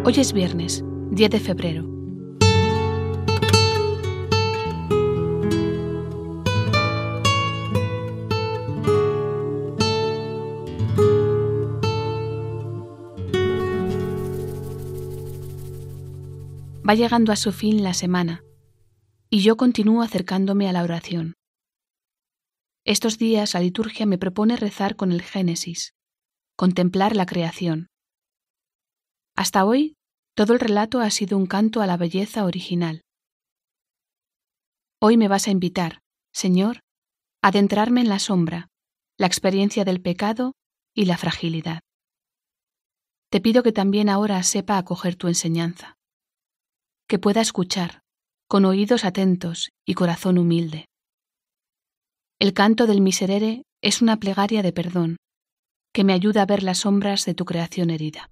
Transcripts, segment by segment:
Hoy es viernes, 10 de febrero. Va llegando a su fin la semana, y yo continúo acercándome a la oración. Estos días la liturgia me propone rezar con el Génesis, contemplar la creación. Hasta hoy, todo el relato ha sido un canto a la belleza original. Hoy me vas a invitar, Señor, a adentrarme en la sombra, la experiencia del pecado y la fragilidad. Te pido que también ahora sepa acoger tu enseñanza, que pueda escuchar, con oídos atentos y corazón humilde. El canto del Miserere es una plegaria de perdón, que me ayuda a ver las sombras de tu creación herida.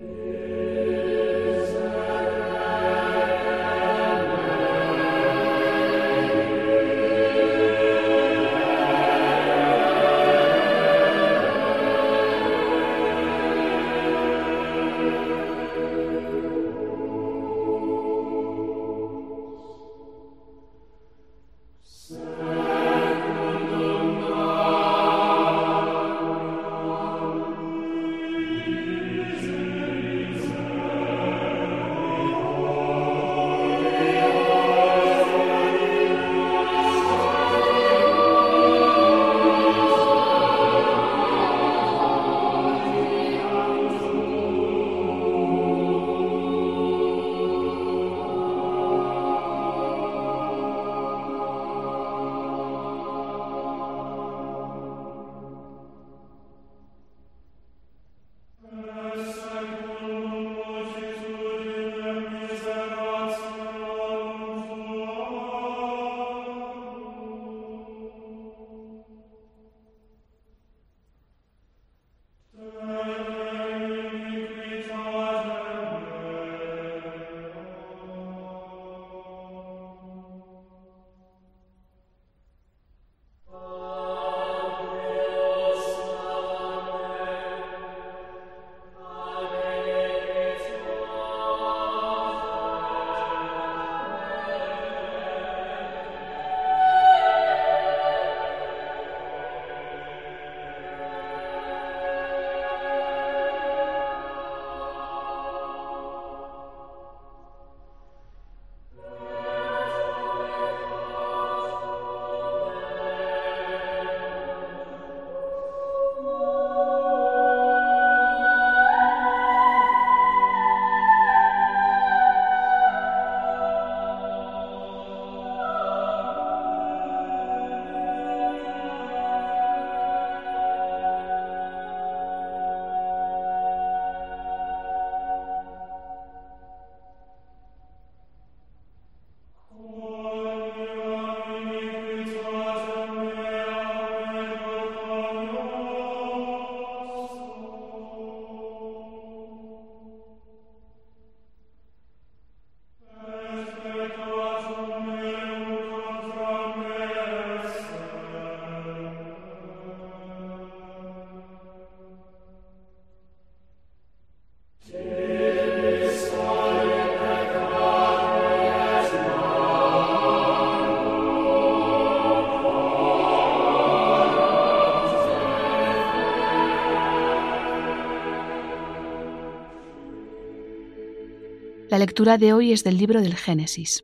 La lectura de hoy es del libro del Génesis.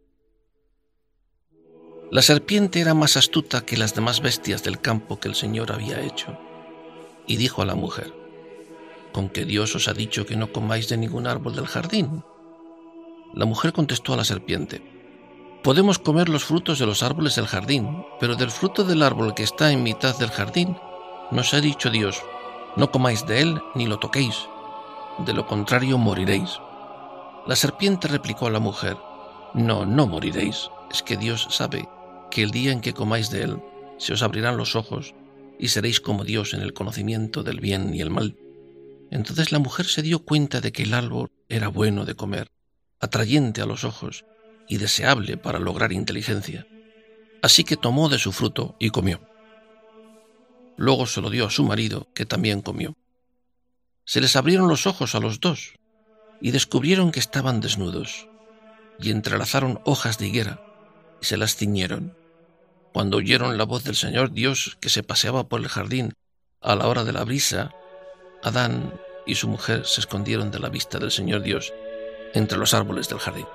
La serpiente era más astuta que las demás bestias del campo que el Señor había hecho, y dijo a la mujer: ¿Con qué Dios os ha dicho que no comáis de ningún árbol del jardín? La mujer contestó a la serpiente: Podemos comer los frutos de los árboles del jardín, pero del fruto del árbol que está en mitad del jardín, nos ha dicho Dios: no comáis de él ni lo toquéis, de lo contrario moriréis. La serpiente replicó a la mujer: No moriréis, es que Dios sabe que el día en que comáis de él, se os abrirán los ojos y seréis como Dios en el conocimiento del bien y el mal. Entonces la mujer se dio cuenta de que el árbol era bueno de comer, atrayente a los ojos y deseable para lograr inteligencia. Así que tomó de su fruto y comió. Luego se lo dio a su marido, que también comió. Se les abrieron los ojos a los dos, y descubrieron que estaban desnudos, y entrelazaron hojas de higuera, y se las ciñeron. Cuando oyeron la voz del Señor Dios que se paseaba por el jardín a la hora de la brisa, Adán y su mujer se escondieron de la vista del Señor Dios entre los árboles del jardín.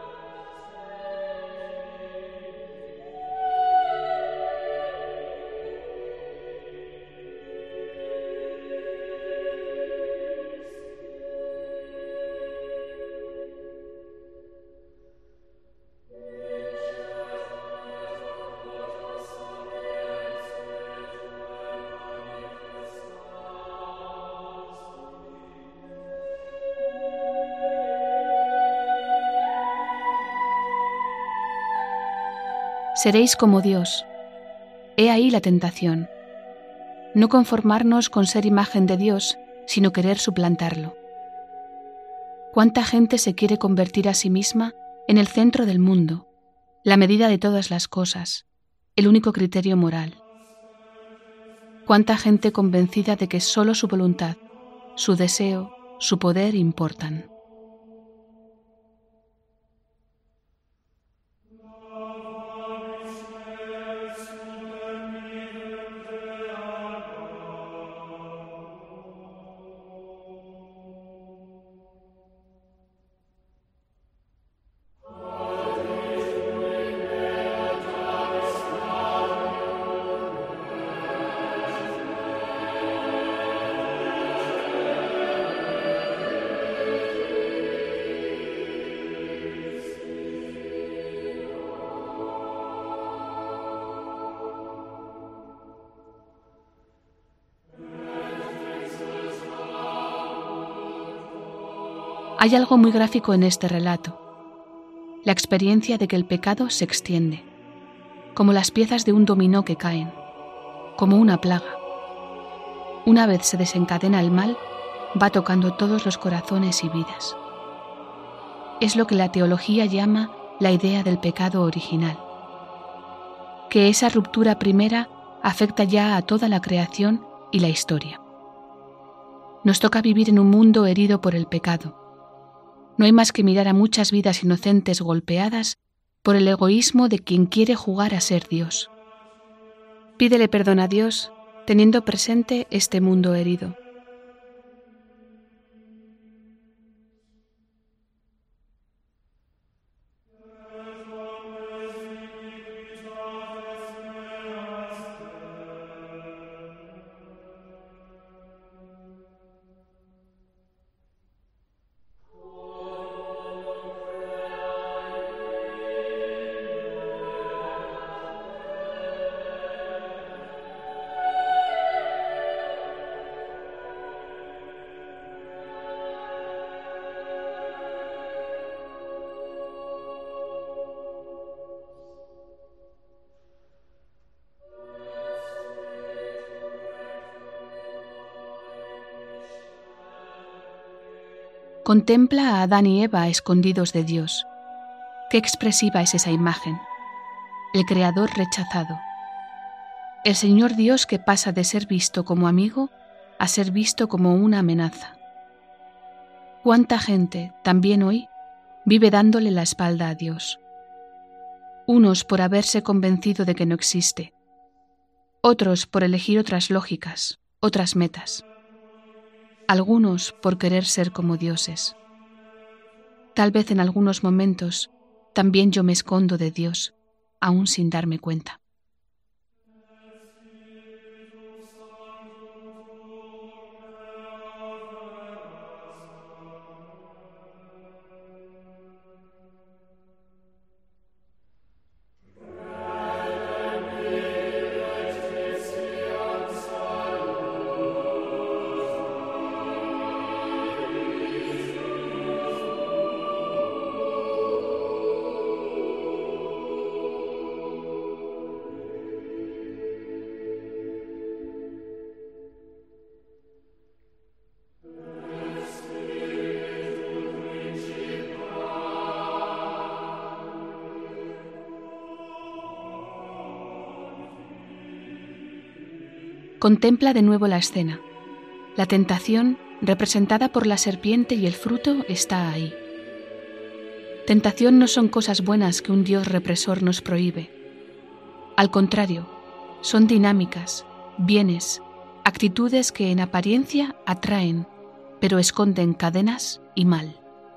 Seréis como Dios. He ahí la tentación. No conformarnos con ser imagen de Dios, sino querer suplantarlo. ¿Cuánta gente se quiere convertir a sí misma en el centro del mundo, la medida de todas las cosas, el único criterio moral? ¿Cuánta gente convencida de que solo su voluntad, su deseo, su poder importan? Hay algo muy gráfico en este relato, la experiencia de que el pecado se extiende, como las piezas de un dominó que caen, como una plaga. Una vez se desencadena el mal, va tocando todos los corazones y vidas. Es lo que la teología llama la idea del pecado original, que esa ruptura primera afecta ya a toda la creación y la historia. Nos toca vivir en un mundo herido por el pecado. No hay más que mirar a muchas vidas inocentes golpeadas por el egoísmo de quien quiere jugar a ser Dios. Pídele perdón a Dios teniendo presente este mundo herido. Contempla a Adán y Eva escondidos de Dios. Qué expresiva es esa imagen. El Creador rechazado. El Señor Dios que pasa de ser visto como amigo a ser visto como una amenaza. ¿Cuánta gente, también hoy, vive dándole la espalda a Dios? Unos por haberse convencido de que no existe, otros por elegir otras lógicas, otras metas. Algunos por querer ser como dioses. Tal vez en algunos momentos también yo me escondo de Dios, aún sin darme cuenta. Contempla de nuevo la escena. La tentación representada por la serpiente y el fruto, está ahí. Tentación no son cosas buenas que un Dios represor nos prohíbe. Al contrario, son dinámicas, bienes, actitudes que en apariencia atraen, pero esconden cadenas y mal.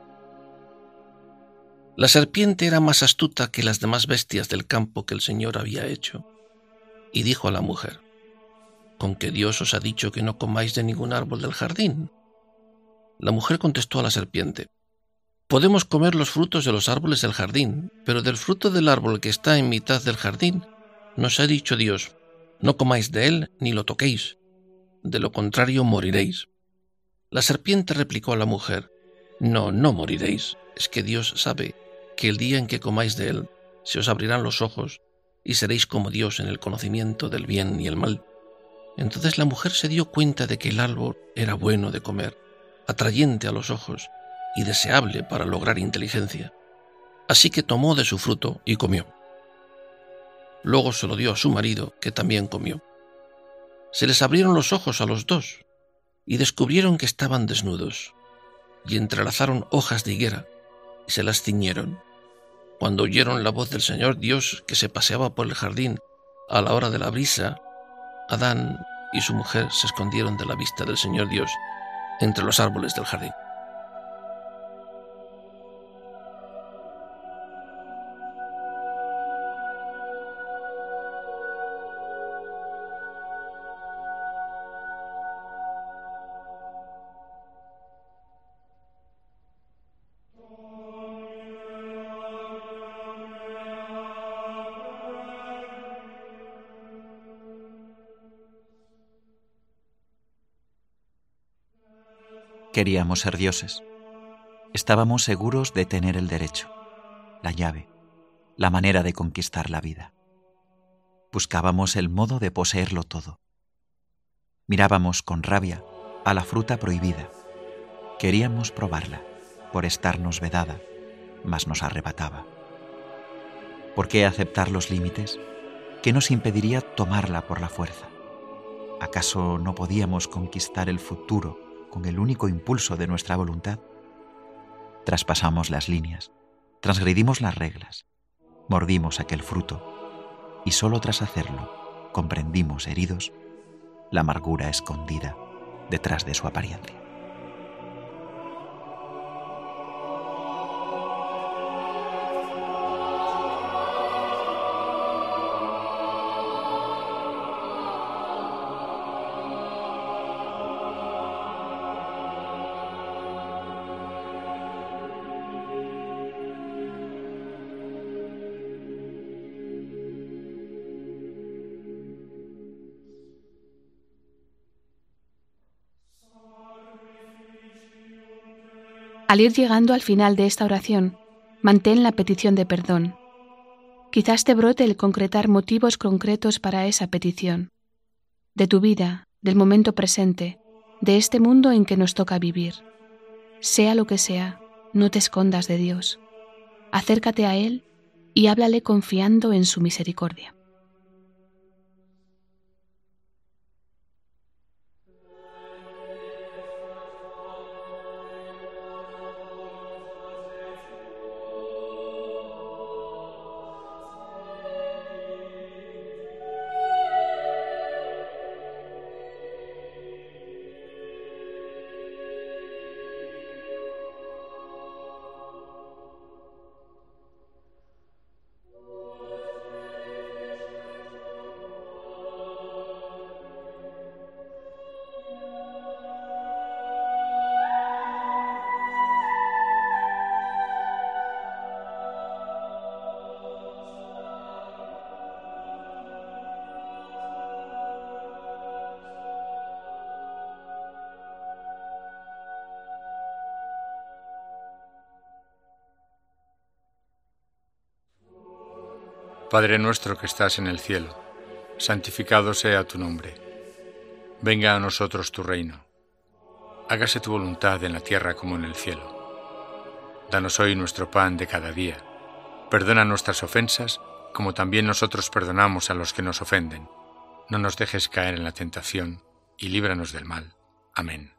La serpiente era más astuta que las demás bestias del campo que el Señor había hecho, y dijo a la mujer: ¿Con qué Dios os ha dicho que no comáis de ningún árbol del jardín? La mujer contestó a la serpiente: Podemos comer los frutos de los árboles del jardín, pero del fruto del árbol que está en mitad del jardín, nos ha dicho Dios: no comáis de él ni lo toquéis, de lo contrario moriréis. La serpiente replicó a la mujer: No moriréis, es que Dios sabe que el día en que comáis de él, se os abrirán los ojos y seréis como Dios en el conocimiento del bien y el mal. Entonces la mujer se dio cuenta de que el árbol era bueno de comer, atrayente a los ojos y deseable para lograr inteligencia. Así que tomó de su fruto y comió. Luego se lo dio a su marido, que también comió. Se les abrieron los ojos a los dos y descubrieron que estaban desnudos, y entrelazaron hojas de higuera y se las ciñeron. Cuando oyeron la voz del Señor Dios que se paseaba por el jardín a la hora de la brisa, Adán y su mujer se escondieron de la vista del Señor Dios entre los árboles del jardín. Queríamos ser dioses. Estábamos seguros de tener el derecho, la llave, la manera de conquistar la vida. Buscábamos el modo de poseerlo todo. Mirábamos con rabia a la fruta prohibida. Queríamos probarla, por estarnos vedada, mas nos arrebataba. ¿Por qué aceptar los límites? ¿Qué nos impediría tomarla por la fuerza? ¿Acaso no podíamos conquistar el futuro con el único impulso de nuestra voluntad? Traspasamos las líneas, transgredimos las reglas, mordimos aquel fruto y solo tras hacerlo comprendimos heridos la amargura escondida detrás de su apariencia. Al ir llegando al final de esta oración, mantén la petición de perdón. Quizás te brote el concretar motivos concretos para esa petición. De tu vida, del momento presente, de este mundo en que nos toca vivir. Sea lo que sea, no te escondas de Dios. Acércate a Él y háblale confiando en su misericordia. Padre nuestro que estás en el cielo, santificado sea tu nombre. Venga a nosotros tu reino. Hágase tu voluntad en la tierra como en el cielo. Danos hoy nuestro pan de cada día. Perdona nuestras ofensas, como también nosotros perdonamos a los que nos ofenden. No nos dejes caer en la tentación, y líbranos del mal. Amén.